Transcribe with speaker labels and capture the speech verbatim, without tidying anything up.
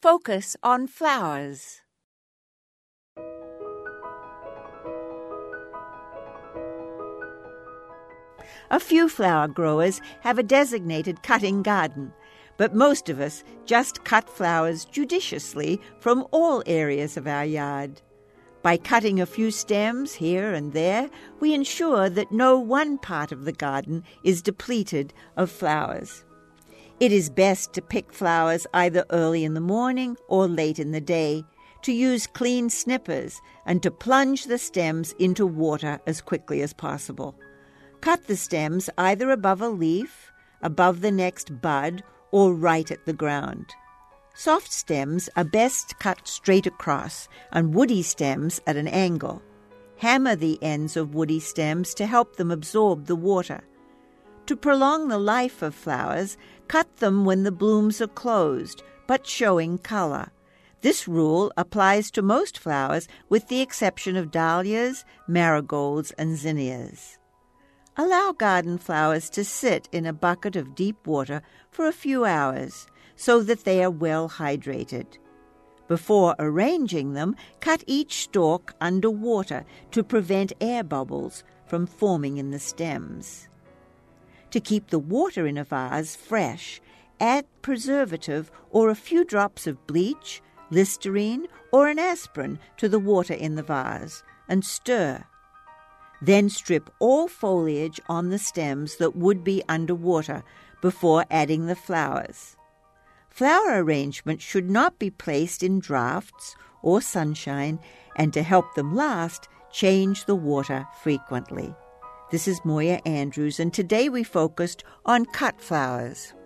Speaker 1: Focus on flowers. A few flower growers have a designated cutting garden, but most of us just cut flowers judiciously from all areas of our yard. By cutting a few stems here and there, we ensure that no one part of the garden is depleted of flowers. It is best to pick flowers either early in the morning or late in the day, to use clean snippers, and to plunge the stems into water as quickly as possible. Cut the stems either above a leaf, above the next bud, or right at the ground. Soft stems are best cut straight across, and woody stems at an angle. Hammer the ends of woody stems to help them absorb the water. To prolong the life of flowers, cut them when the blooms are closed, but showing color. This rule applies to most flowers with the exception of dahlias, marigolds, and zinnias. Allow garden flowers to sit in a bucket of deep water for a few hours so that they are well hydrated. Before arranging them, cut each stalk under water to prevent air bubbles from forming in the stems. To keep the water in a vase fresh, add preservative or a few drops of bleach, Listerine, or an aspirin to the water in the vase and stir. Then strip all foliage on the stems that would be under water before adding the flowers. Flower arrangements should not be placed in drafts or sunshine, and to help them last, change the water frequently. This is Moya Andrews, and today we focused on cut flowers.